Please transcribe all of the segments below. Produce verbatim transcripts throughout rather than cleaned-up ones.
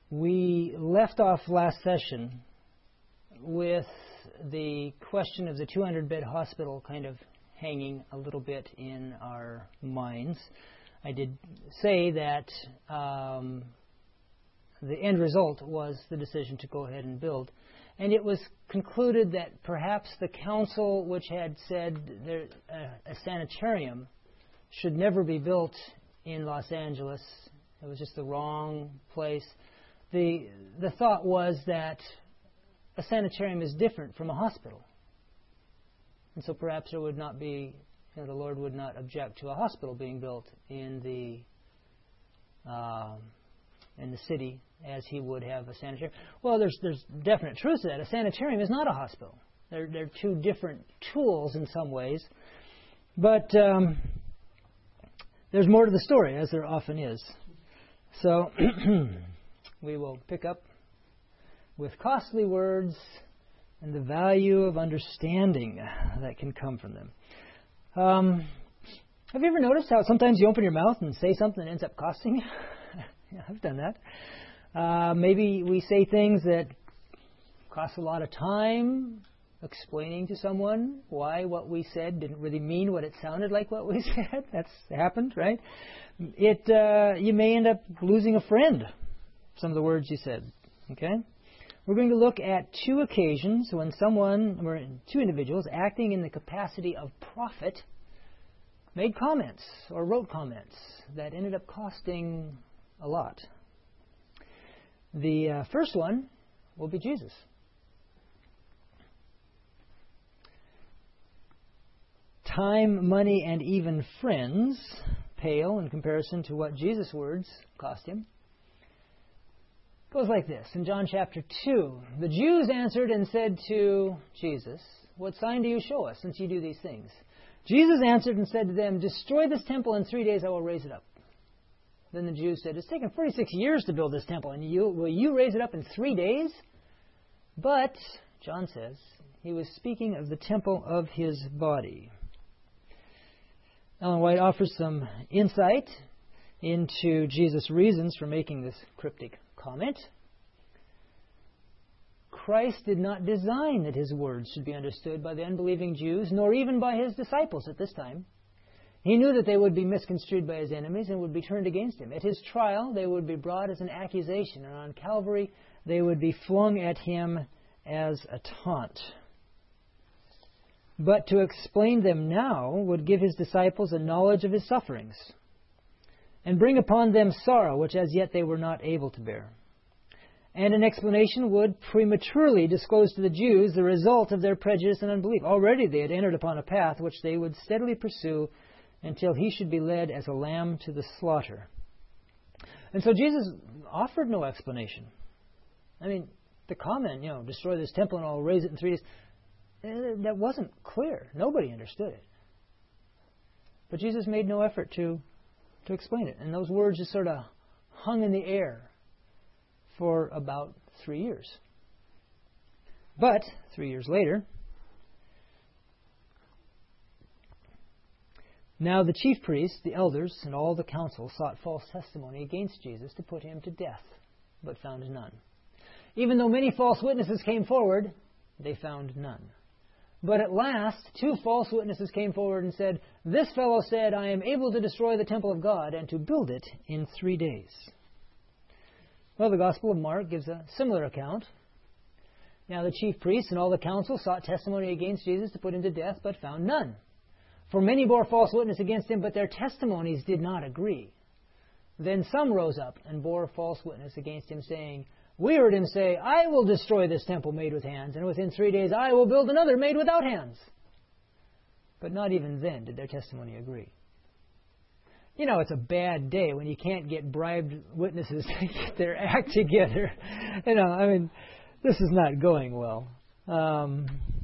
We left off last session with the question of the two hundred bed hospital kind of hanging a little bit in our minds. I did say that um, the end result was the decision to go ahead and build. And it was concluded that perhaps the council, which had said there, uh, a sanitarium should never be built in Los Angeles, it was just the wrong place. The the thought was that a sanitarium is different from a hospital. And so perhaps there would not be, you know, the Lord would not object to a hospital being built in the uh, in the city as he would have a sanitarium. Well, there's there's definite truth to that. A sanitarium is not a hospital. They're, they're two different tools in some ways. But um, there's more to the story, as there often is. So we will pick up with costly words and the value of understanding that can come from them. Um, have you ever noticed how sometimes you open your mouth and say something that ends up costing you? Yeah, I've done that. Uh, maybe we say things that cost a lot of time explaining to someone why what we said didn't really mean what it sounded like what we said. That's happened, right? It uh, you may end up losing a friend, some of the words you said. Okay? We're going to look at two occasions when someone, or two individuals, acting in the capacity of prophet, made comments or wrote comments that ended up costing a lot. The uh, first one will be Jesus. Time, money, and even friends pale in comparison to what Jesus' words cost him. It goes like this. In John chapter two, the Jews answered and said to Jesus, "What sign do you show us, since you do these things?" Jesus answered and said to them, "Destroy this temple, in three days I will raise it up." Then the Jews said, "It's taken forty-six years to build this temple, and you, will you raise it up in three days?" But, John says, he was speaking of the temple of his body. Ellen White offers some insight into Jesus' reasons for making this cryptic comment. Christ did not design that his words should be understood by the unbelieving Jews, nor even by his disciples at this time. He knew that they would be misconstrued by his enemies and would be turned against him. At his trial, they would be brought as an accusation, and on Calvary, they would be flung at him as a taunt. But to explain them now would give his disciples a knowledge of his sufferings, and bring upon them sorrow which as yet they were not able to bear. And an explanation would prematurely disclose to the Jews the result of their prejudice and unbelief. Already they had entered upon a path which they would steadily pursue until he should be led as a lamb to the slaughter. And so Jesus offered no explanation. I mean, the comment, you know, destroy this temple and I'll raise it in three days, that wasn't clear. Nobody understood it. But Jesus made no effort to, to explain it. And those words just sort of hung in the air for about three years. But, three years later, now the chief priests, the elders, and all the council sought false testimony against Jesus to put him to death, but found none. Even though many false witnesses came forward, they found none. But at last, two false witnesses came forward and said, "This fellow said, I am able to destroy the temple of God and to build it in three days." Well, the Gospel of Mark gives a similar account. Now the chief priests and all the council sought testimony against Jesus to put him to death, but found none. For many bore false witness against him, but their testimonies did not agree. Then some rose up and bore false witness against him, saying, "We heard him say, I will destroy this temple made with hands, and within three days I will build another made without hands." But not even then did their testimony agree. You know, it's a bad day when you can't get bribed witnesses to get their act together. You know, I mean, this is not going well. Um,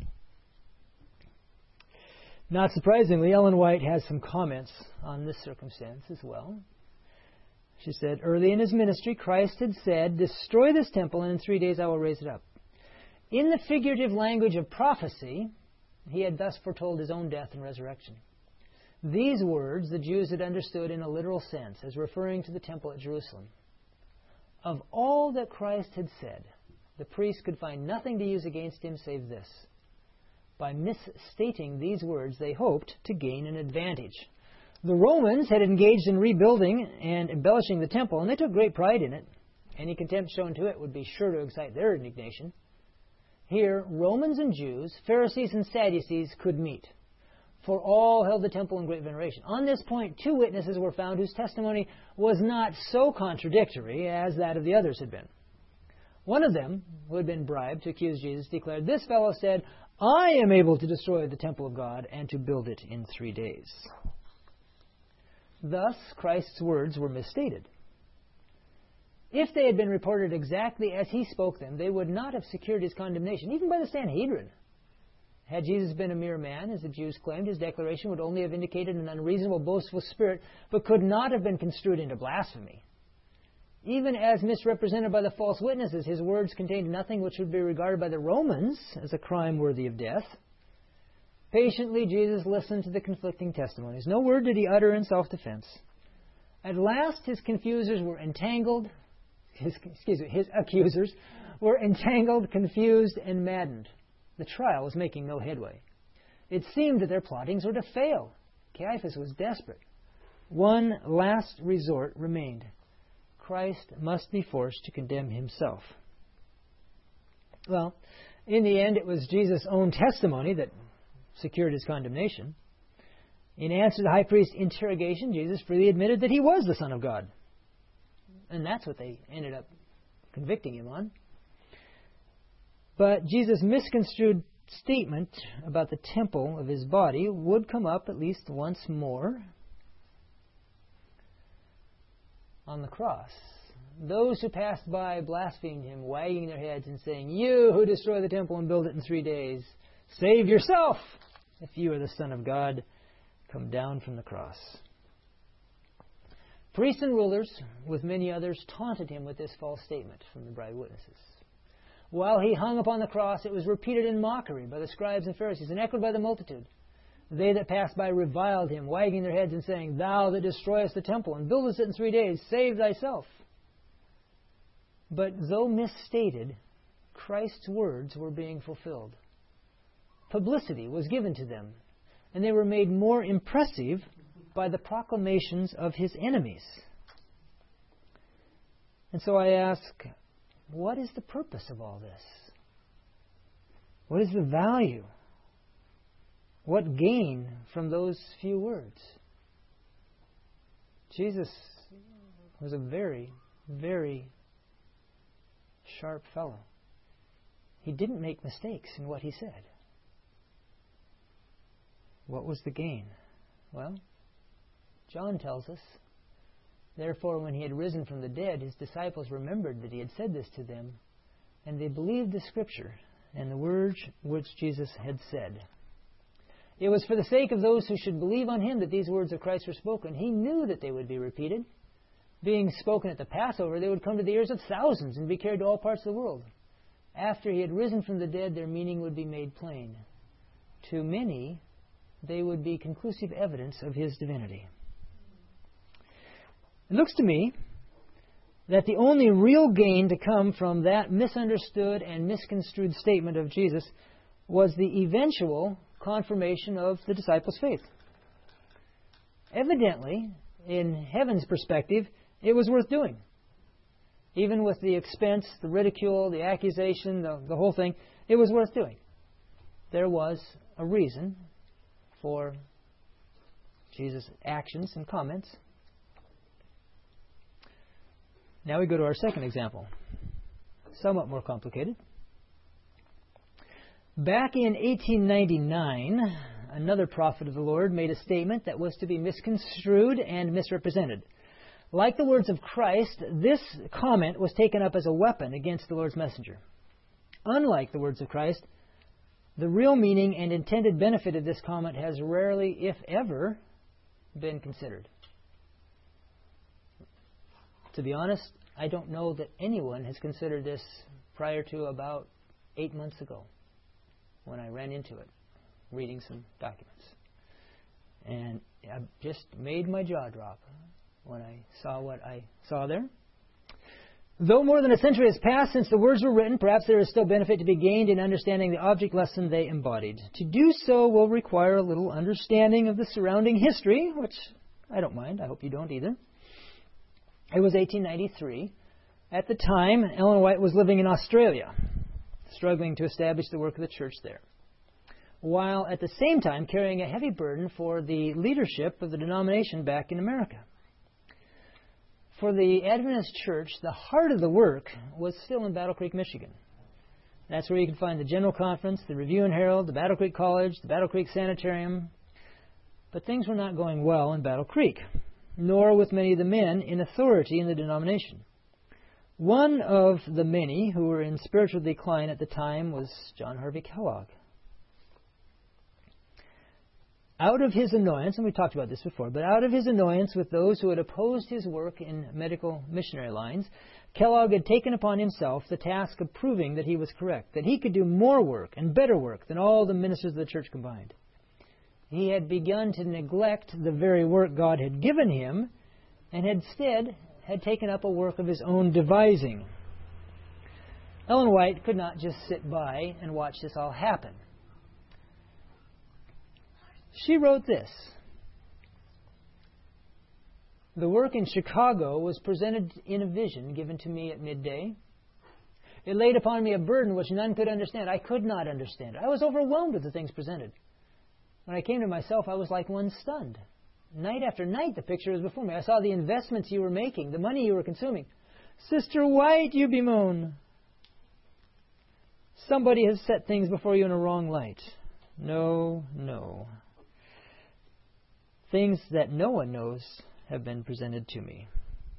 not surprisingly, Ellen White has some comments on this circumstance as well. She said, early in his ministry, Christ had said, "Destroy this temple, and in three days I will raise it up." In the figurative language of prophecy, he had thus foretold his own death and resurrection. These words the Jews had understood in a literal sense as referring to the temple at Jerusalem. Of all that Christ had said, the priests could find nothing to use against him save this. By misstating these words, they hoped to gain an advantage. The Romans had engaged in rebuilding and embellishing the temple, and they took great pride in it. Any contempt shown to it would be sure to excite their indignation. Here, Romans and Jews, Pharisees and Sadducees could meet, for all held the temple in great veneration. On this point, two witnesses were found whose testimony was not so contradictory as that of the others had been. One of them, who had been bribed to accuse Jesus, declared, "This fellow said, I am able to destroy the temple of God and to build it in three days." Thus, Christ's words were misstated. If they had been reported exactly as he spoke them, they would not have secured his condemnation, even by the Sanhedrin. Had Jesus been a mere man, as the Jews claimed, his declaration would only have indicated an unreasonable, boastful spirit, but could not have been construed into blasphemy. Even as misrepresented by the false witnesses, his words contained nothing which would be regarded by the Romans as a crime worthy of death. Patiently, Jesus listened to the conflicting testimonies. No word did he utter in self-defense. At last, his confusers were entangled, his, excuse me, his accusers were entangled, confused, and maddened. The trial was making no headway. It seemed that their plottings were to fail. Caiaphas was desperate. One last resort remained. Christ must be forced to condemn himself. Well, in the end, it was Jesus' own testimony that secured his condemnation. In answer to the high priest's interrogation, Jesus freely admitted that he was the Son of God. And that's what they ended up convicting him on. But Jesus' misconstrued statement about the temple of his body would come up at least once more on the cross. Those who passed by blasphemed him, wagging their heads and saying, "You who destroy the temple and build it in three days, save yourself! If you are the Son of God, come down from the cross." Priests and rulers, with many others, taunted him with this false statement from the bribed witnesses. While he hung upon the cross, it was repeated in mockery by the scribes and Pharisees and echoed by the multitude. They that passed by reviled him, wagging their heads and saying, "Thou that destroyest the temple and buildest it in three days, save thyself." But though misstated, Christ's words were being fulfilled. Publicity was given to them, and they were made more impressive by the proclamations of his enemies. And so I ask, what is the purpose of all this? What is the value? What gain from those few words? Jesus was a very, very sharp fellow. He didn't make mistakes in what he said. What was the gain? Well, John tells us, "Therefore, when he had risen from the dead, his disciples remembered that he had said this to them, and they believed the Scripture and the words which Jesus had said." It was for the sake of those who should believe on him that these words of Christ were spoken. He knew that they would be repeated. Being spoken at the Passover, they would come to the ears of thousands and be carried to all parts of the world. After he had risen from the dead, their meaning would be made plain. To many, they would be conclusive evidence of his divinity. It looks to me that the only real gain to come from that misunderstood and misconstrued statement of Jesus was the eventual confirmation of the disciples' faith. Evidently, in heaven's perspective, it was worth doing. Even with the expense, the ridicule, the accusation, the, the whole thing, it was worth doing. There was a reason for Jesus' actions and comments. Now we go to our second example, somewhat more complicated. Back in eighteen ninety-nine, another prophet of the Lord made a statement that was to be misconstrued and misrepresented. Like the words of Christ, this comment was taken up as a weapon against the Lord's messenger. Unlike the words of Christ, the real meaning and intended benefit of this comment has rarely, if ever, been considered. To be honest, I don't know that anyone has considered this prior to about eight months ago when I ran into it, reading some documents. And I just made my jaw drop when I saw what I saw there. Though more than a century has passed since the words were written, perhaps there is still benefit to be gained in understanding the object lesson they embodied. To do so will require a little understanding of the surrounding history, which I don't mind. I hope you don't either. It was eighteen ninety-three. At the time, Ellen White was living in Australia, struggling to establish the work of the church there, while at the same time carrying a heavy burden for the leadership of the denomination back in America. For the Adventist Church, the heart of the work was still in Battle Creek, Michigan. That's where you can find the General Conference, the Review and Herald, the Battle Creek College, the Battle Creek Sanitarium. But things were not going well in Battle Creek, nor with many of the men in authority in the denomination. One of the many who were in spiritual decline at the time was John Harvey Kellogg. Out of his annoyance, and we talked about this before, but out of his annoyance with those who had opposed his work in medical missionary lines, Kellogg had taken upon himself the task of proving that he was correct, that he could do more work and better work than all the ministers of the church combined. He had begun to neglect the very work God had given him, and instead had taken up a work of his own devising. Ellen White could not just sit by and watch this all happen. She wrote this: "The work in Chicago was presented in a vision given to me at midday. It laid upon me a burden which none could understand. I could not understand it. I was overwhelmed with the things presented. When I came to myself, I was like one stunned. Night after night, the picture was before me. I saw the investments you were making, the money you were consuming. 'Sister White,' you bemoan. Somebody has set things before you in a wrong light. No, no. Things that no one knows have been presented to me.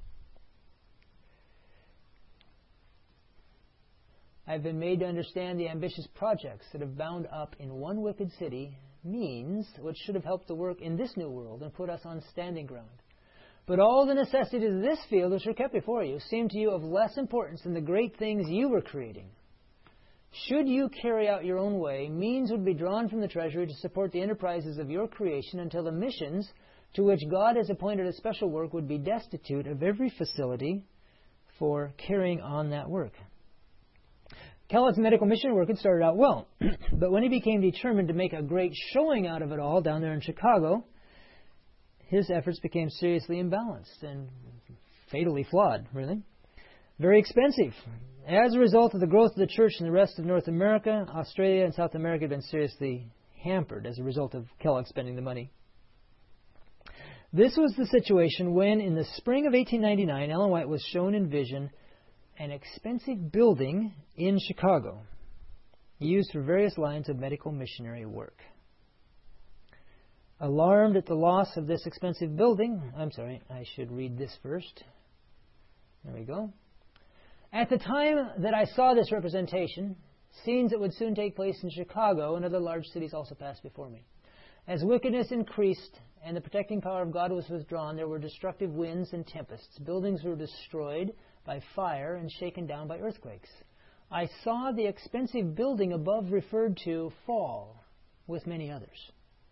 I've been made to understand the ambitious projects that have bound up in one wicked city means which should have helped the work in this new world and put us on standing ground. But all the necessities of this field which are kept before you seem to you of less importance than the great things you were creating. Should you carry out your own way, means would be drawn from the treasury to support the enterprises of your creation until the missions to which God has appointed a special work would be destitute of every facility for carrying on that work." Kellogg's medical mission work had started out well, but when he became determined to make a great showing out of it all down there in Chicago, his efforts became seriously imbalanced and fatally flawed, really. Very expensive. As a result of the growth of the church in the rest of North America, Australia and South America had been seriously hampered as a result of Kellogg spending the money. This was the situation when, in the spring of eighteen ninety-nine, Ellen White was shown in vision an expensive building in Chicago, used for various lines of medical missionary work. Alarmed at the loss of this expensive building, I'm sorry, I should read this first. There we go. "At the time that I saw this representation, scenes that would soon take place in Chicago and other large cities also passed before me. As wickedness increased and the protecting power of God was withdrawn, there were destructive winds and tempests. Buildings were destroyed by fire and shaken down by earthquakes. I saw the expensive building above referred to fall with many others."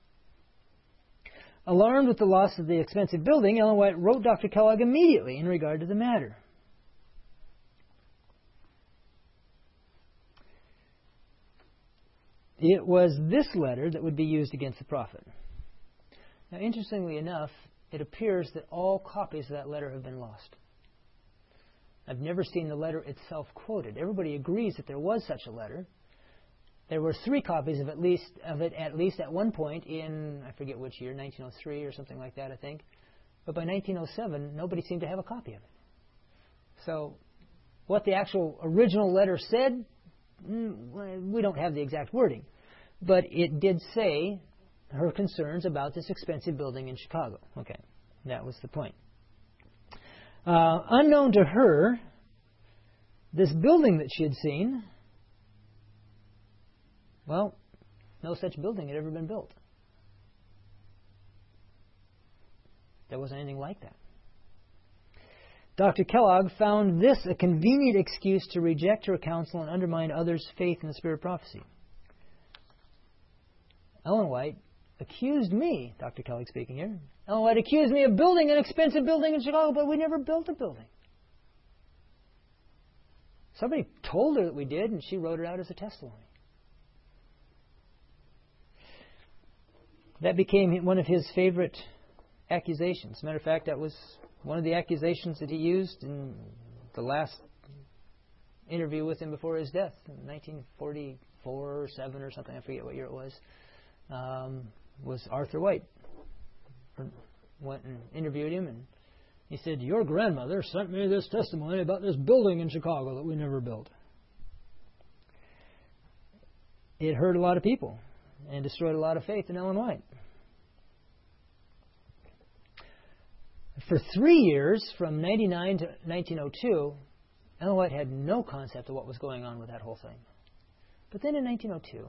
Alarmed with the loss of the expensive building, Ellen White wrote Doctor Kellogg immediately in regard to the matter. It was this letter that would be used against the prophet. Now, interestingly enough, it appears that all copies of that letter have been lost. I've never seen the letter itself quoted. Everybody agrees that there was such a letter. There were three copies of at least of it at least at one point in, I forget which year, nineteen oh three or something like that, I think. But by nineteen oh seven, nobody seemed to have a copy of it. So what the actual original letter said, we don't have the exact wording. But it did say her concerns about this expensive building in Chicago. Okay, that was the point. Uh, unknown to her, this building that she had seen, well, no such building had ever been built. There wasn't anything like that. Doctor Kellogg found this a convenient excuse to reject her counsel and undermine others' faith in the spirit of prophecy. Ellen White accused me, Doctor Kellogg speaking here, Ellen White accused me of building an expensive building in Chicago, but we never built a building. Somebody told her that we did, and she wrote it out as a testimony. That became one of his favorite accusations. As a matter of fact, that was one of the accusations that he used in the last interview with him before his death in nineteen forty-four or seven or something. I forget what year it was. Um, was Arthur White. Went and interviewed him, and he said, "Your grandmother sent me this testimony about this building in Chicago that we never built." It hurt a lot of people and destroyed a lot of faith in Ellen White. For three years, from ninety-nine to nineteen oh two, Ellen White had no concept of what was going on with that whole thing. But then in nineteen oh two,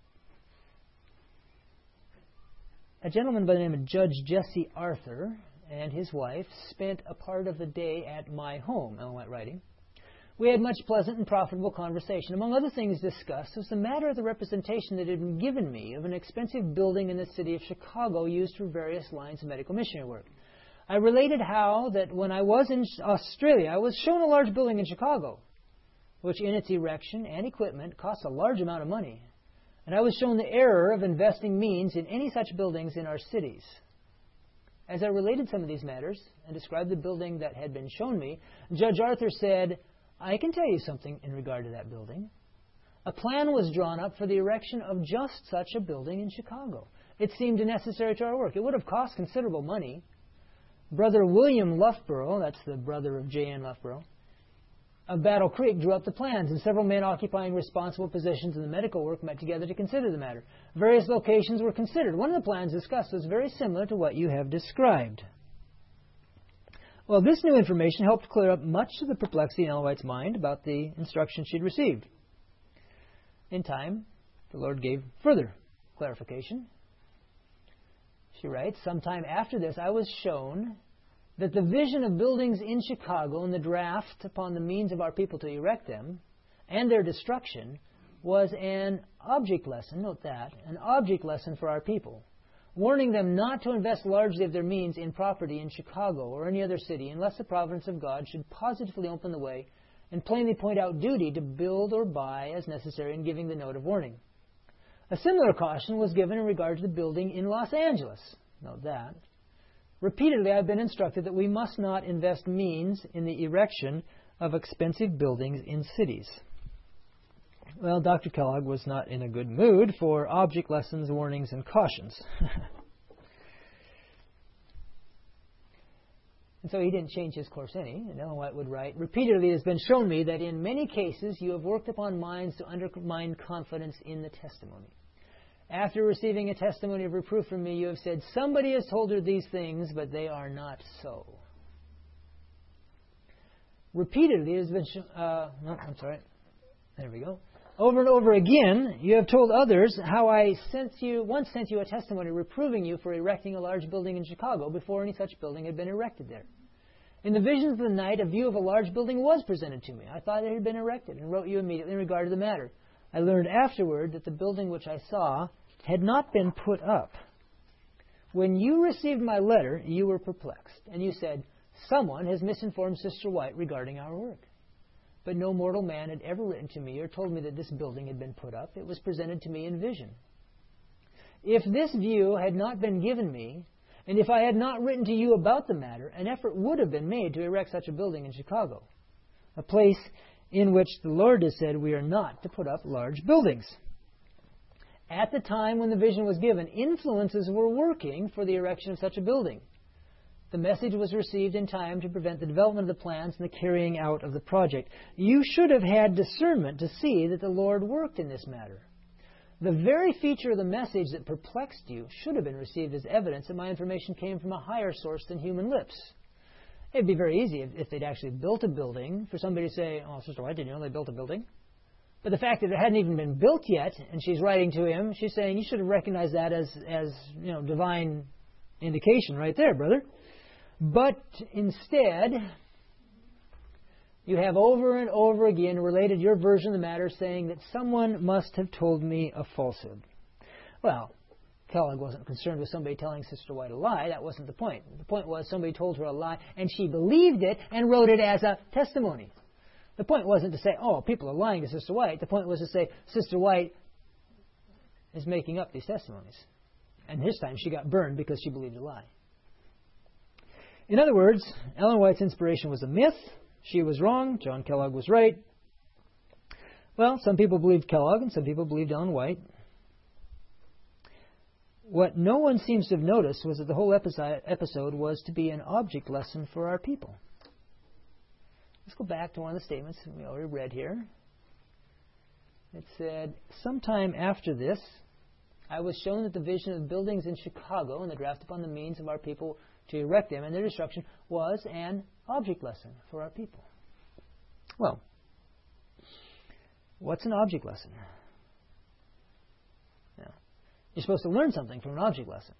a gentleman by the name of Judge Jesse Arthur and his wife spent a part of the day at my home, Ellen White writing. We had much pleasant and profitable conversation. Among other things discussed was the matter of the representation that had been given me of an expensive building in the city of Chicago used for various lines of medical missionary work. I related how that when I was in Australia, I was shown a large building in Chicago, which in its erection and equipment cost a large amount of money. And I was shown the error of investing means in any such buildings in our cities. As I related some of these matters and described the building that had been shown me, Judge Arthur said, "I can tell you something in regard to that building. A plan was drawn up for the erection of just such a building in Chicago. It seemed necessary to our work. It would have cost considerable money. Brother William Loughborough," that's the brother of J N Loughborough, of Battle Creek, drew up the plans, and several men occupying responsible positions in the medical work met together to consider the matter. Various locations were considered. One of the plans discussed was very similar to what you have described. Well, this new information helped clear up much of the perplexity in Ellen White's mind about the instruction she'd received. In time, the Lord gave further clarification. She writes, "Sometime after this, I was shown that the vision of buildings in Chicago and the draft upon the means of our people to erect them and their destruction was an object lesson," note that, an object lesson for our people, warning them not to invest largely of their means in property in Chicago or any other city unless the providence of God should positively open the way and plainly point out duty to build or buy as necessary in giving the note of warning. A similar caution was given in regard to the building in Los Angeles, note that. Repeatedly, I've been instructed that we must not invest means in the erection of expensive buildings in cities. Well, Doctor Kellogg was not in a good mood for object lessons, warnings, and cautions. And so he didn't change his course any. And Ellen White would write, "Repeatedly it has been shown me that in many cases you have worked upon minds to undermine confidence in the testimony. After receiving a testimony of reproof from me, you have said, 'Somebody has told her these things, but they are not so.' Repeatedly, it has been shown, uh, no, I'm sorry, there we go. Over and over again, you have told others how I sent you, once sent you a testimony reproving you for erecting a large building in Chicago before any such building had been erected there. In the visions of the night, a view of a large building was presented to me. I thought it had been erected and wrote you immediately in regard to the matter. I learned afterward that the building which I saw had not been put up. When you received my letter, you were perplexed, and you said, 'Someone has misinformed Sister White regarding our work.' But no mortal man had ever written to me or told me that this building had been put up. It was presented to me in vision. If this view had not been given me, and if I had not written to you about the matter, an effort would have been made to erect such a building in Chicago, a place in which the Lord has said we are not to put up large buildings. At the time when the vision was given, influences were working for the erection of such a building. The message was received in time to prevent the development of the plans and the carrying out of the project. You should have had discernment to see that the Lord worked in this matter. The very feature of the message that perplexed you should have been received as evidence that my information came from a higher source than human lips. It'd be very easy if, if they'd actually built a building for somebody to say, 'Oh, Sister White, didn't you know they built a building?' But the fact that it hadn't even been built yet, and she's writing to him, she's saying, you should have recognized that as, as you know, divine indication right there, brother. But instead, you have over and over again related your version of the matter, saying that someone must have told me a falsehood. Well, Kellogg wasn't concerned with somebody telling Sister White a lie. That wasn't the point. The point was somebody told her a lie, and she believed it and wrote it as a testimony. The point wasn't to say, oh, people are lying to Sister White. The point was to say, Sister White is making up these testimonies. And this time she got burned because she believed a lie. In other words, Ellen White's inspiration was a myth. She was wrong. John Kellogg was right. Well, some people believed Kellogg and some people believed Ellen White. What no one seems to have noticed was that the whole episode was to be an object lesson for our people. Let's go back to one of the statements we already read here. It said, sometime after this, I was shown that the vision of buildings in Chicago and the draft upon the means of our people to erect them and their destruction was an object lesson for our people. Well, what's an object lesson? Now, you're supposed to learn something from an object lesson.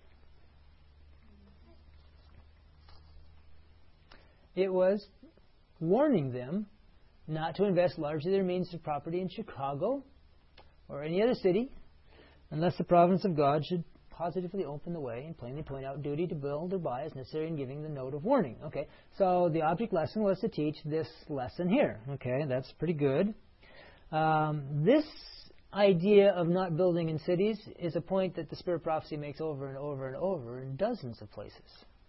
It was warning them not to invest largely their means of property in Chicago or any other city unless the providence of God should positively open the way and plainly point out duty to build or buy as necessary in giving the note of warning. Okay, so the object lesson was to teach this lesson here. Okay, that's pretty good. Um, this idea of not building in cities is a point that the Spirit of Prophecy makes over and over and over in dozens of places.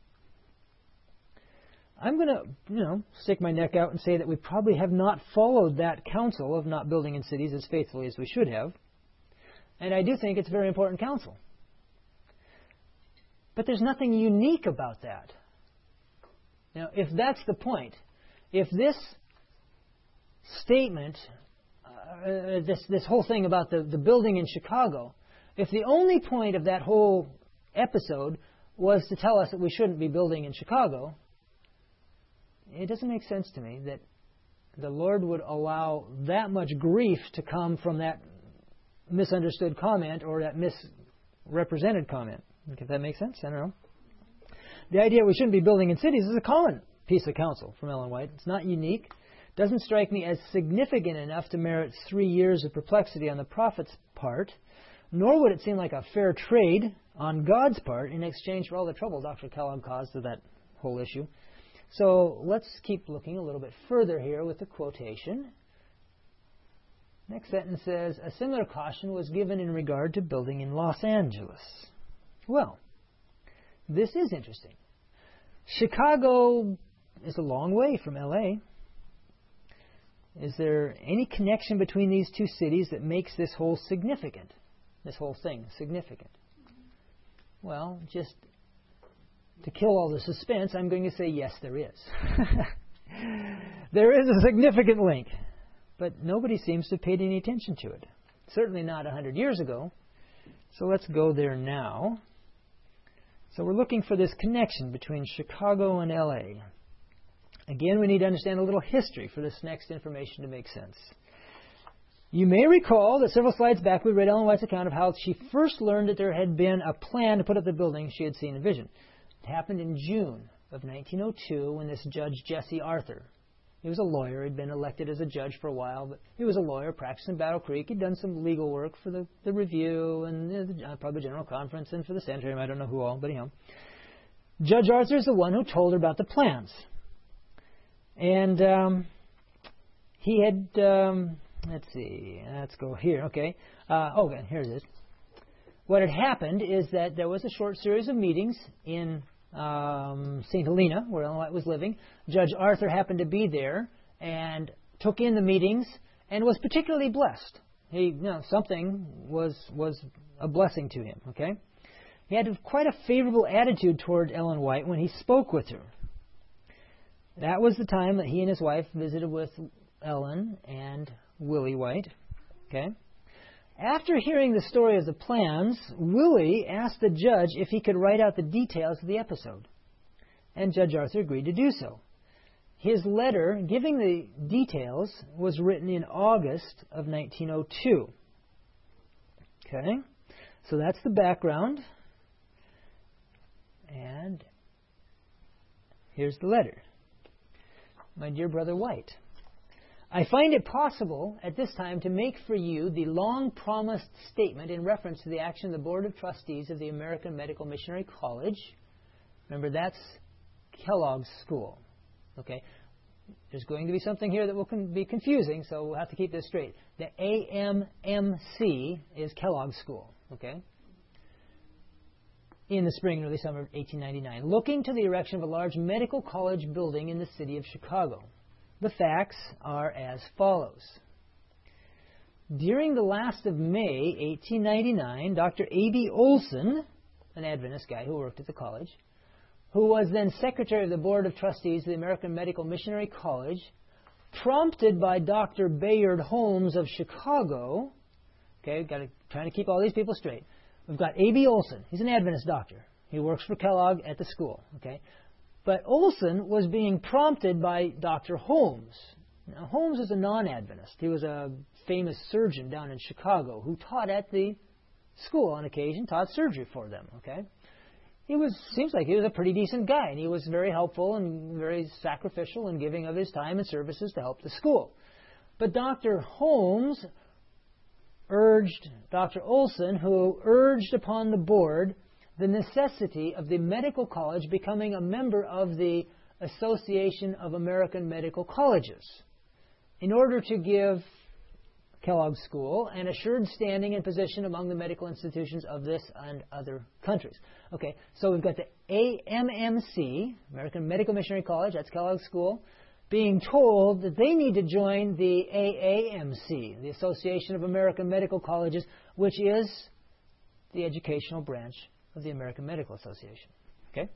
I'm going to, you know, stick my neck out and say that we probably have not followed that counsel of not building in cities as faithfully as we should have. And I do think it's a very important counsel. But there's nothing unique about that. Now, if that's the point, if this statement, uh, this this whole thing about the, the building in Chicago, if the only point of that whole episode was to tell us that we shouldn't be building in Chicago, it doesn't make sense to me that the Lord would allow that much grief to come from that misunderstood comment or that misrepresented comment. If that makes sense, I don't know. The idea we shouldn't be building in cities is a common piece of counsel from Ellen White. It's not unique. Doesn't strike me as significant enough to merit three years of perplexity on the prophet's part, nor would it seem like a fair trade on God's part in exchange for all the trouble Doctor Kellogg caused to that whole issue. So let's keep looking a little bit further here with the quotation. Next sentence says, a similar caution was given in regard to building in Los Angeles. Well, this is interesting. Chicago is a long way from L A. Is there any connection between these two cities that makes this whole significant? This whole thing significant? Well, just to kill all the suspense, I'm going to say yes, there is. There is a significant link, but nobody seems to have paid any attention to it. Certainly not one hundred years ago. So let's go there now. So we're looking for this connection between Chicago and L A. Again, we need to understand a little history for this next information to make sense. You may recall that several slides back we read Ellen White's account of how she first learned that there had been a plan to put up the building she had seen in vision. It happened in June of nineteen oh two when this Judge Jesse Arthur, he was a lawyer, he'd been elected as a judge for a while, but he was a lawyer, practiced in Battle Creek. He'd done some legal work for the, the Review and the, uh, probably the General Conference and for the Centurion. I don't know who all, but anyhow. Judge Arthur is the one who told her about the plans. And um, he had, um, let's see, let's go here, okay. Uh, oh, okay, here it is. What had happened is that there was a short series of meetings in um, Saint Helena, where Ellen White was living. Judge Arthur happened to be there and took in the meetings and was particularly blessed. He, you know, something was was a blessing to him, okay. He had quite a favorable attitude toward Ellen White when he spoke with her. That was the time that he and his wife visited with Ellen and Willie White. Okay. After hearing the story of the plans, Willie asked the judge if he could write out the details of the episode. And Judge Arthur agreed to do so. His letter giving the details was written in August of nineteen oh two. Okay. So that's the background. And here's the letter. My dear Brother White, I find it possible at this time to make for you the long-promised statement in reference to the action of the Board of Trustees of the American Medical Missionary College. Remember, that's Kellogg's school. Okay. there's going to be something here that will con- be confusing, so we'll have to keep this straight. The A M M C is Kellogg School, okay? In the spring and early summer of eighteen ninety-nine, looking to the erection of a large medical college building in the city of Chicago. The facts are as follows. During the last of May, eighteen ninety-nine, Doctor A B Olson, an Adventist guy who worked at the college, who was then secretary of the Board of Trustees of the American Medical Missionary College, prompted by Doctor Bayard Holmes of Chicago, okay, got to trying to keep all these people straight. We've got A B Olson. He's an Adventist doctor. He works for Kellogg at the school, okay? But Olson was being prompted by Doctor Holmes. Now, Holmes is a non-Adventist. He was a famous surgeon down in Chicago who taught at the school on occasion, taught surgery for them, okay? He was, seems like he was a pretty decent guy, and he was very helpful and very sacrificial in giving of his time and services to help the school. But Doctor Holmes urged Doctor Olson, who urged upon the board the necessity of the medical college becoming a member of the Association of American Medical Colleges in order to give Kellogg School an assured standing and position among the medical institutions of this and other countries. Okay, so we've got the A M M C, American Medical Missionary College, that's Kellogg School, being told that they need to join the A A M C, the Association of American Medical Colleges, which is the educational branch of the American Medical Association. Okay?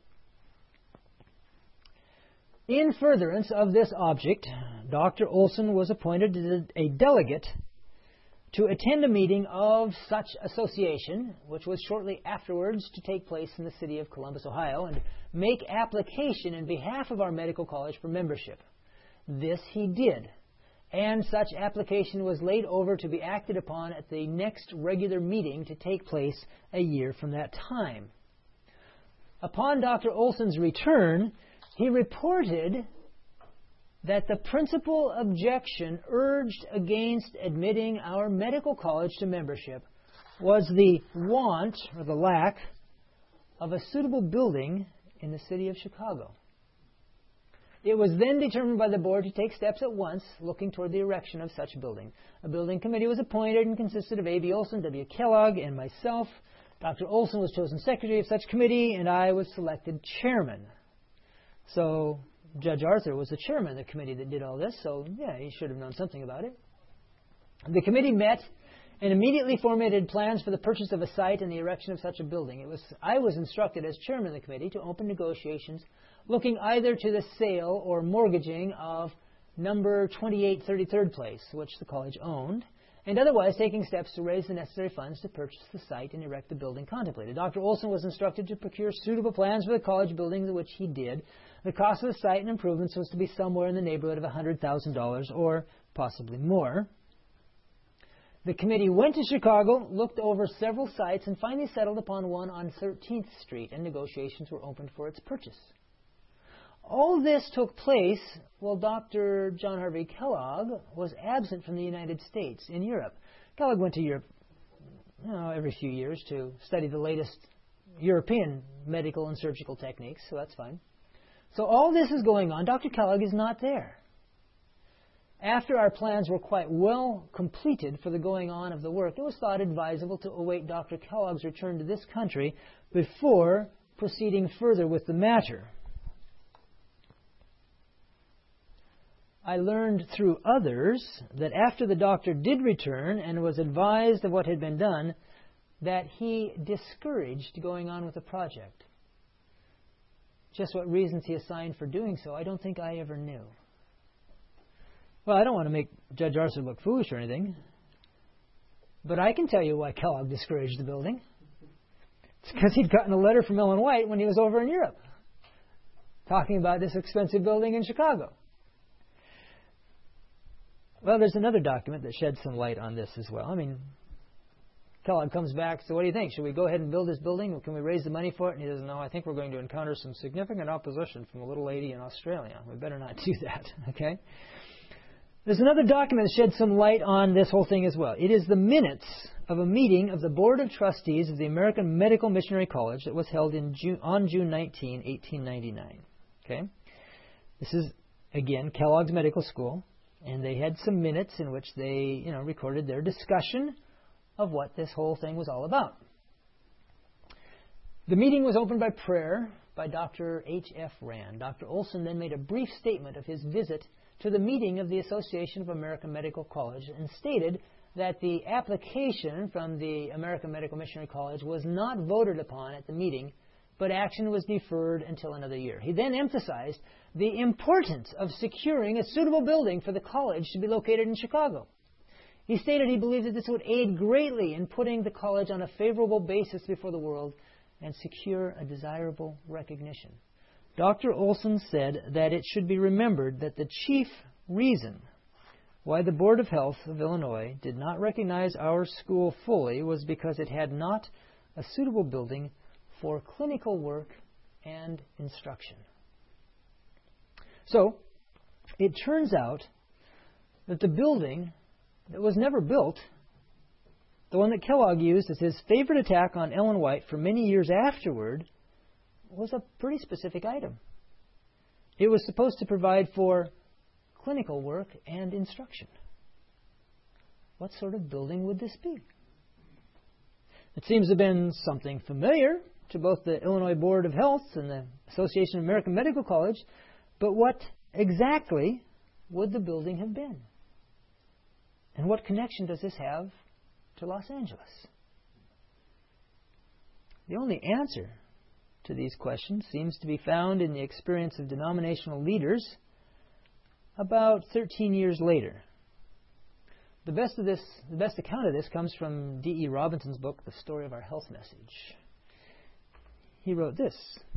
In furtherance of this object, Doctor Olson was appointed as a delegate to attend a meeting of such association, which was shortly afterwards to take place in the city of Columbus, Ohio, and make application in behalf of our medical college for membership. This he did, and such application was laid over to be acted upon at the next regular meeting to take place a year from that time. Upon Doctor Olson's return, he reported that the principal objection urged against admitting our medical college to membership was the want, or the lack, of a suitable building in the city of Chicago. It was then determined by the board to take steps at once, looking toward the erection of such a building. A building committee was appointed and consisted of A B Olson, W. Kellogg, and myself. Doctor Olson was chosen secretary of such committee, and I was selected chairman. So Judge Arthur was the chairman of the committee that did all this, so yeah, he should have known something about it. The committee met and immediately formulated plans for the purchase of a site and the erection of such a building. It was I was instructed as chairman of the committee to open negotiations looking either to the sale or mortgaging of number twenty-eight thirty-third Place, which the college owned, and otherwise taking steps to raise the necessary funds to purchase the site and erect the building contemplated. Doctor Olson was instructed to procure suitable plans for the college building, which he did. The cost of the site and improvements was to be somewhere in the neighborhood of one hundred thousand dollars or possibly more. The committee went to Chicago, looked over several sites, and finally settled upon one on thirteenth Street, and negotiations were opened for its purchase. All this took place while Doctor John Harvey Kellogg was absent from the United States in Europe. Kellogg went to Europe you know, every few years to study the latest European medical and surgical techniques, so that's fine. So all this is going on. Doctor Kellogg is not there. After our plans were quite well completed for the going on of the work, it was thought advisable to await Doctor Kellogg's return to this country before proceeding further with the matter. I learned through others that after the doctor did return and was advised of what had been done, that he discouraged going on with the project. Just what reasons he assigned for doing so, I don't think I ever knew. Well, I don't want to make Judge Arthur look foolish or anything, but I can tell you why Kellogg discouraged the building. It's because he'd gotten a letter from Ellen White when he was over in Europe, talking about this expensive building in Chicago. Well, there's another document that sheds some light on this as well. I mean, Kellogg comes back, so what do you think? Should we go ahead and build this building? Or can we raise the money for it? And he doesn't know. I think we're going to encounter some significant opposition from a little lady in Australia. We better not do that, okay? There's another document that sheds some light on this whole thing as well. It is the minutes of a meeting of the Board of Trustees of the American Medical Missionary College that was held in June, on June nineteenth, eighteen ninety-nine. Okay? This is again, Kellogg's Medical School, and they had some minutes in which they, you know, recorded their discussion of what this whole thing was all about. The meeting was opened by prayer by Doctor H F Rand. Doctor Olson then made a brief statement of his visit to the meeting of the Association of American Medical College and stated that the application from the American Medical Missionary College was not voted upon at the meeting, but action was deferred until another year. He then emphasized the importance of securing a suitable building for the college to be located in Chicago. He stated he believed that this would aid greatly in putting the college on a favorable basis before the world and secure a desirable recognition. Doctor Olson said that it should be remembered that the chief reason why the Board of Health of Illinois did not recognize our school fully was because it had not a suitable building for clinical work and instruction. So, it turns out that the building that was never built, the one that Kellogg used as his favorite attack on Ellen White for many years afterward, was a pretty specific item. It was supposed to provide for clinical work and instruction. What sort of building would this be? It seems to have been something familiar to both the Illinois Board of Health and the Association of American Medical College, but what exactly would the building have been? And what connection does this have to Los Angeles? The only answer to these questions seems to be found in the experience of denominational leaders about thirteen years later. The best of this, the best account of this comes from D E Robinson's book, The Story of Our Health Message. He wrote this: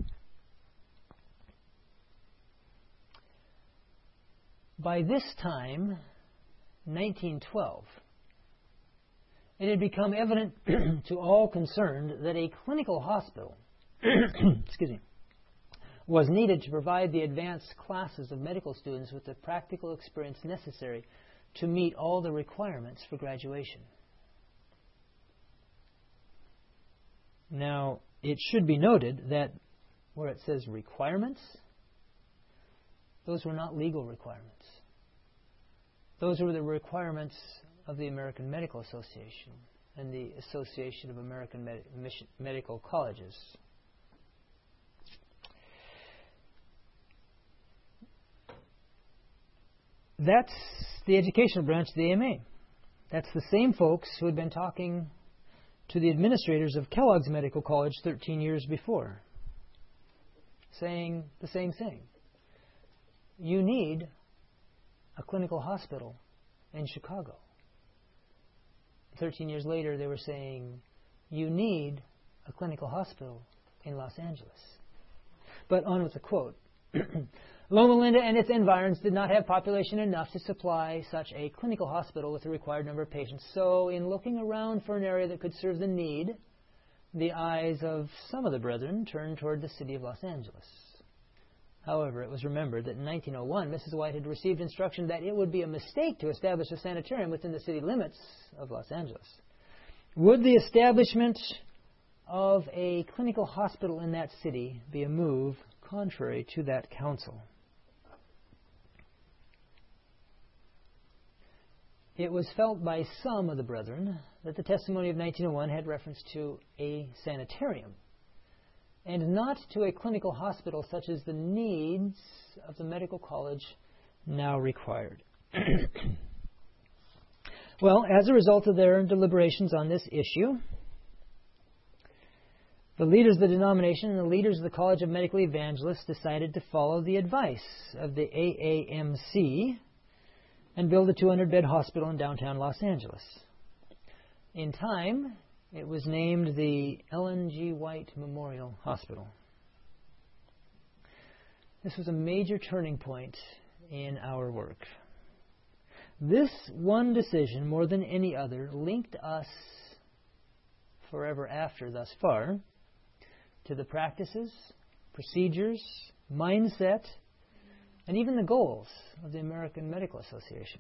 by this time, nineteen twelve, it had become evident to all concerned that a clinical hospital excuse me, was needed to provide the advanced classes of medical students with the practical experience necessary to meet all the requirements for graduation. Now, it should be noted that where it says requirements, those were not legal requirements. Those were the requirements of the American Medical Association and the Association of American Med- Mission- Medical Colleges. That's the educational branch of the A M A. That's the same folks who had been talking to the administrators of Kellogg's Medical College thirteen years before, saying the same thing. You need a clinical hospital in Chicago. thirteen years later, they were saying, you need a clinical hospital in Los Angeles. But on with the quote. Loma Linda and its environs did not have population enough to supply such a clinical hospital with the required number of patients. So, in looking around for an area that could serve the need, the eyes of some of the brethren turned toward the city of Los Angeles. However, it was remembered that in nineteen oh one, Missus White had received instruction that it would be a mistake to establish a sanitarium within the city limits of Los Angeles. Would the establishment of a clinical hospital in that city be a move contrary to that counsel? It was felt by some of the brethren that the testimony of nineteen oh one had reference to a sanitarium and not to a clinical hospital such as the needs of the medical college now required. Well, as a result of their deliberations on this issue, the leaders of the denomination and the leaders of the College of Medical Evangelists decided to follow the advice of the A A M C and build a two hundred bed hospital in downtown Los Angeles. In time, it was named the Ellen G. White Memorial Hospital. This was a major turning point in our work. This one decision, more than any other, linked us forever after thus far to the practices, procedures, mindset, and even the goals of the American Medical Association.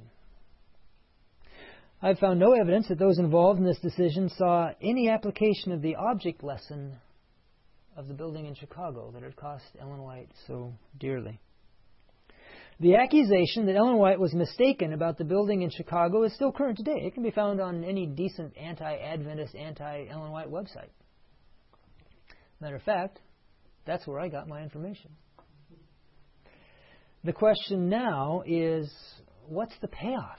I've found no evidence that those involved in this decision saw any application of the object lesson of the building in Chicago that had cost Ellen White so dearly. The accusation that Ellen White was mistaken about the building in Chicago is still current today. It can be found on any decent anti-Adventist, anti-Ellen White website. Matter of fact, that's where I got my information. The question now is, what's the payoff?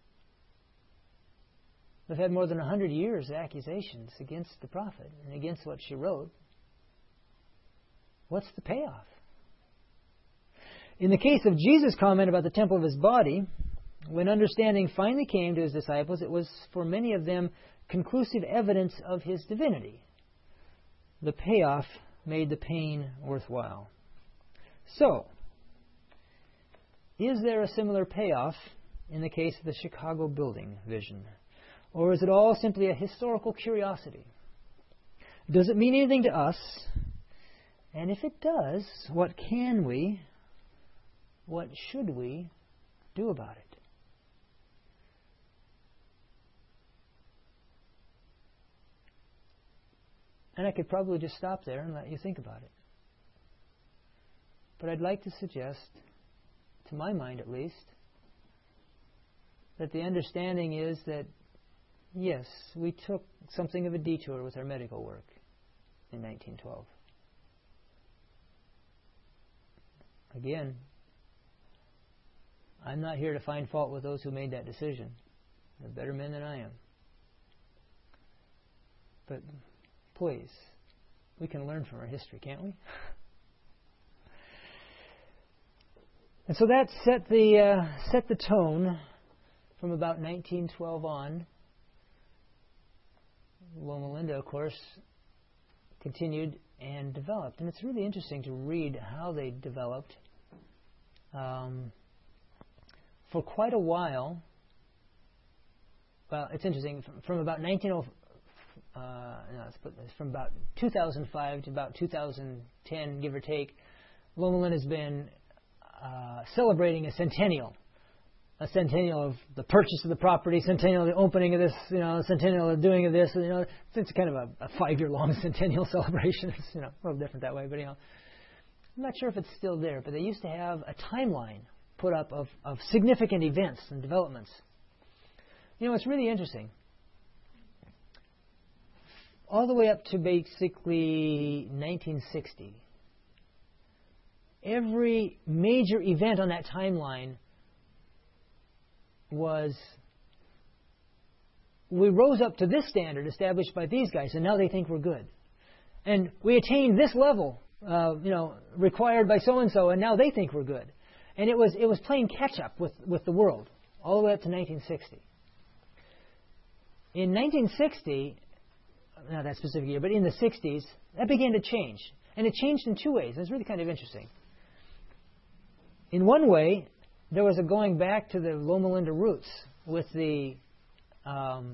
They've had more than one hundred years of accusations against the prophet and against what she wrote. What's the payoff? In the case of Jesus' comment about the temple of his body, when understanding finally came to his disciples, it was for many of them conclusive evidence of his divinity. The payoff made the pain worthwhile. So, is there a similar payoff in the case of the Chicago building vision? Or is it all simply a historical curiosity? Does it mean anything to us? And if it does, what can we, what should we do about it? And I could probably just stop there and let you think about it. But I'd like to suggest, to my mind at least, that the understanding is that, yes, we took something of a detour with our medical work in nineteen twelve. Again, I'm not here to find fault with those who made that decision. They're better men than I am. But please, we can learn from our history, can't we? And so that set the uh, set the tone from about nineteen twelve on. Loma Linda, of course, continued and developed. And it's really interesting to read how they developed. Um, for quite a while, well, it's interesting, from, from about nineteen oh, uh, no, let's put this, from about two thousand five to about two thousand ten, give or take, Loma Linda has been uh, celebrating a centennial. A centennial of the purchase of the property, centennial of the opening of this, you know, centennial of the doing of this. You know, it's kind of a, a five-year-long centennial celebration. It's, you know, a little different that way, but you know, I'm not sure if it's still there. But they used to have a timeline put up of, of significant events and developments. You know, it's really interesting. All the way up to basically nineteen sixty, every major event on that timeline was, we rose up to this standard established by these guys, and now they think we're good. And we attained this level, uh, you know, required by so-and-so, and now they think we're good. And it was it was playing catch-up with, with the world, all the way up to nineteen sixty. In nineteen sixty, not that specific year, but in the sixties, that began to change. And it changed in two ways. It's really kind of interesting. In one way, there was a going back to the Loma Linda roots with the um,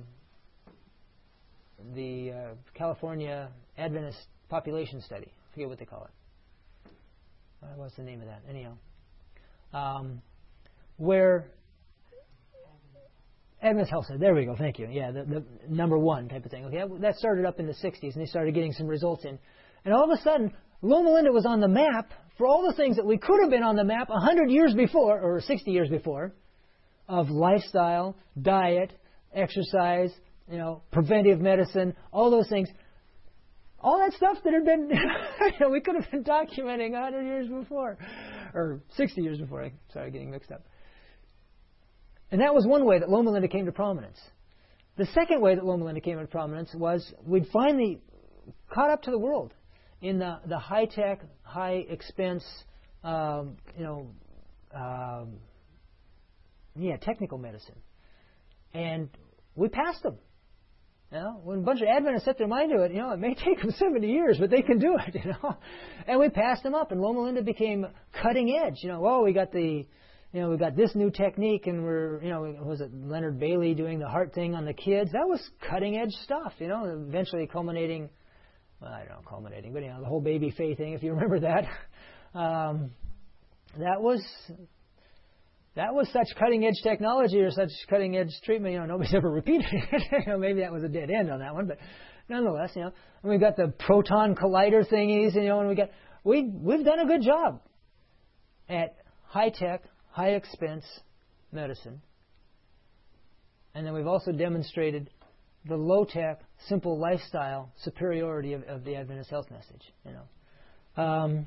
the uh, California Adventist Population Study. I forget what they call it. Uh, what's the name of that? Anyhow. Um, where Adventist Health Study. There we go. Thank you. Yeah, the, the number one type of thing. Okay, that started up in the sixties, and they started getting some results in. And all of a sudden, Loma Linda was on the map for all the things that we could have been on the map one hundred years before, or sixty years before, of lifestyle, diet, exercise, you know, preventive medicine, all those things. All that stuff that had been, you know, we could have been documenting one hundred years before, or sixty years before. I started getting mixed up. And that was one way that Loma Linda came to prominence. The second way that Loma Linda came to prominence was we'd finally caught up to the world in the, the high-tech, high-expense, um, you know, um, yeah, technical medicine. And we passed them. You know, when a bunch of Adventists set their mind to it, you know, it may take them seventy years, but they can do it, you know. And we passed them up, and Loma Linda became cutting edge. You know, oh, we got the, you know, we got this new technique, and we're, you know, was it Leonard Bailey doing the heart thing on the kids? That was cutting edge stuff, you know, eventually culminating. Well, I don't know, culminating, but you know, the whole baby faith thing, if you remember that, um, that was that was such cutting edge technology or such cutting edge treatment. You know, nobody's ever repeated it. You know, maybe that was a dead end on that one, but nonetheless, you know, and we got the proton collider thingies, you know, and we got we we've done a good job at high tech, high-expense medicine. And then we've also demonstrated the low-tech, simple lifestyle superiority of, of the Adventist health message. You know, um,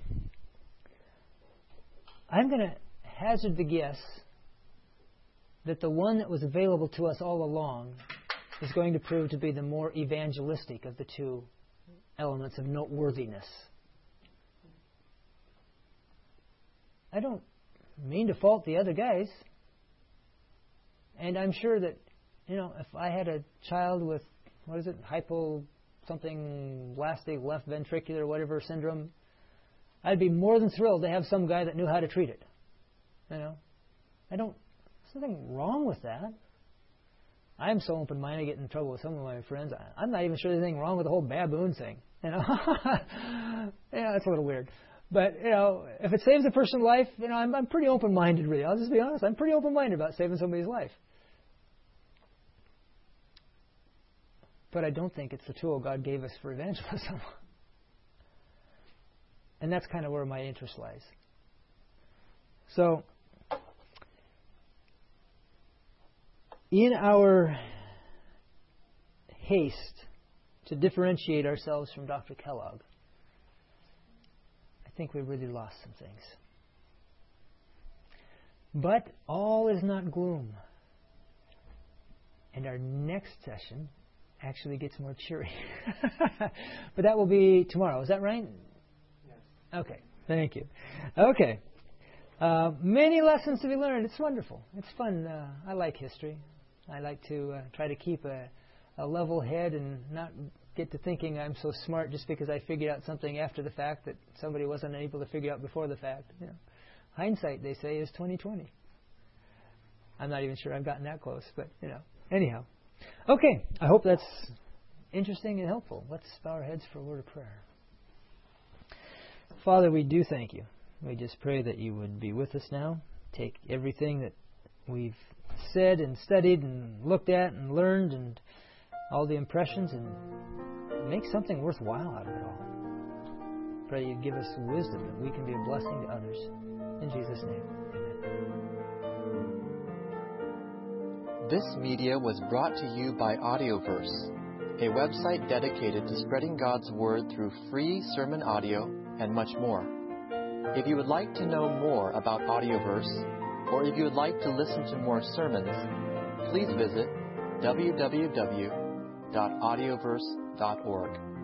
I'm going to hazard the guess that the one that was available to us all along is going to prove to be the more evangelistic of the two elements of noteworthiness. I don't mean to fault the other guys. And I'm sure that, you know, if I had a child with, what is it, hypo something blastic left ventricular whatever syndrome, I'd be more than thrilled to have some guy that knew how to treat it. You know, I don't, there's nothing wrong with that. I'm so open-minded, I get in trouble with some of my friends. I, I'm not even sure there's anything wrong with the whole baboon thing. You know, yeah, that's a little weird. But, you know, if it saves a person's life, you know, I'm, I'm pretty open-minded, really. I'll just be honest. I'm pretty open-minded about saving somebody's life. But I don't think it's the tool God gave us for evangelism. And that's kind of where my interest lies. So, in our haste to differentiate ourselves from Doctor Kellogg, I think we really lost some things. But all is not gloom. And our next session actually gets more cheery. But that will be tomorrow. Is that right? Yes. Okay. Thank you. Okay. Uh, many lessons to be learned. It's wonderful. It's fun. Uh, I like history. I like to uh, try to keep a, a level head and not get to thinking I'm so smart just because I figured out something after the fact that somebody wasn't able to figure out before the fact. You know, hindsight, they say, is twenty twenty. I'm not even sure I've gotten that close, but you know. Anyhow, okay. I hope that's interesting and helpful. Let's bow our heads for a word of prayer. Father, we do thank you. We just pray that you would be with us now. Take everything that we've said and studied and looked at and learned and all the impressions and make something worthwhile out of it all. Pray you give us wisdom that we can be a blessing to others. In Jesus' name, amen. This media was brought to you by Audioverse, a website dedicated to spreading God's Word through free sermon audio and much more. If you would like to know more about Audioverse, or if you would like to listen to more sermons, please visit w w w dot audioverse dot org.